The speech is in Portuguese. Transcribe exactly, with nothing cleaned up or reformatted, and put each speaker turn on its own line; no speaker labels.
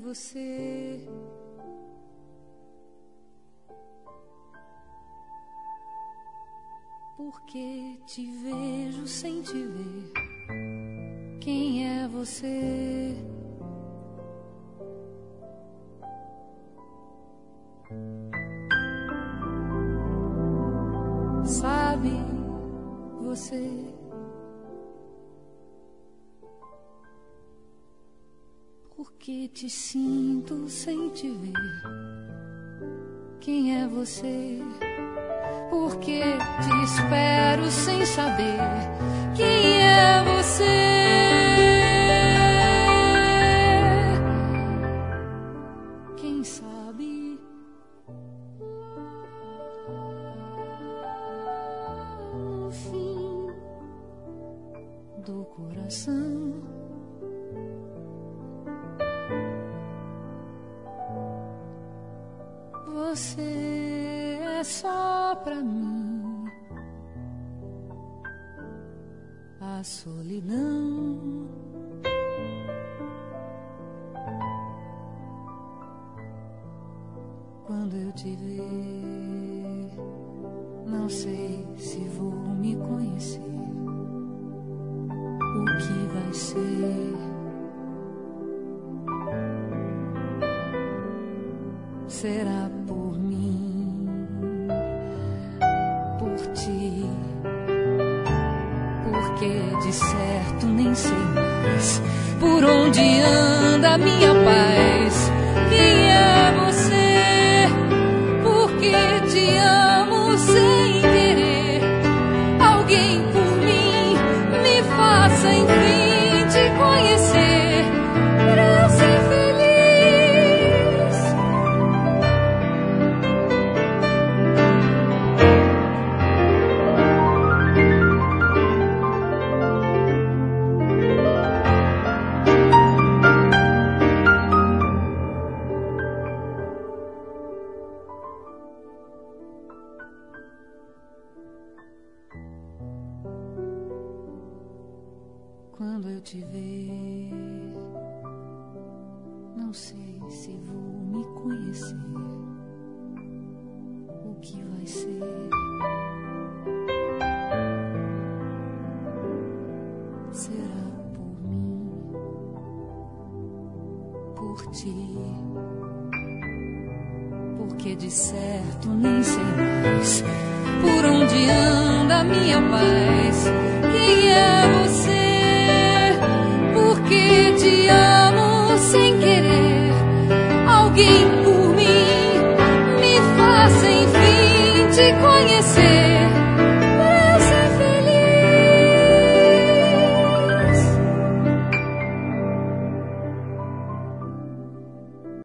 você. Porque te vejo sem te ver. Quem é você? Sabe você? Porque te sinto sem te ver. Quem é você? Porque te espero sem saber. Quem é você? Quem sabe? No fim do coração, você é só pra mim a solidão. Quando eu te ver, não sei se vou me conhecer. O que vai ser? Será por mim, por ti, porque de certo nem sei mais por onde anda a minha paz. Quem é você? Porque te amo sem querer. Alguém por mim me faça enfim te conhecer, pra eu ser feliz. Quando eu te ver, não sei se vou me conhecer. O que vai ser? Será por mim, por ti, porque de certo nem sei mais por onde anda a minha paz. Quem é você? Porque te amo sem querer. Alguém